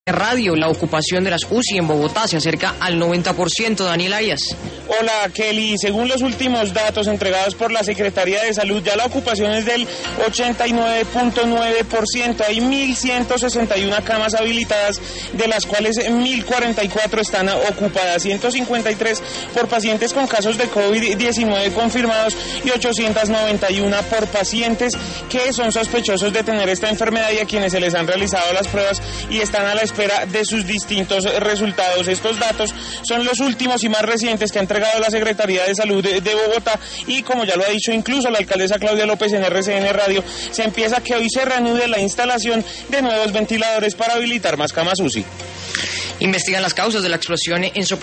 Radio, la ocupación de las UCI en Bogotá se acerca al 90%. Daniel Arias. Hola Kelly, según los últimos datos entregados por la Secretaría de Salud, ya la ocupación es del 89.9%. Hay 1.161 camas habilitadas, de las cuales 1.044 están ocupadas, 153 por pacientes con casos de COVID-19 confirmados y 891 por pacientes que son sospechosos de tener esta enfermedad y a quienes se les han realizado las pruebas y están a la espera de sus distintos resultados. Estos datos son los últimos y más recientes que ha entregado la Secretaría de Salud de Bogotá y, como ya lo ha dicho incluso la alcaldesa Claudia López en RCN Radio, se empieza que hoy se reanude la instalación de nuevos ventiladores para habilitar más camas UCI. Investigan las causas de la explosión en Sopelana.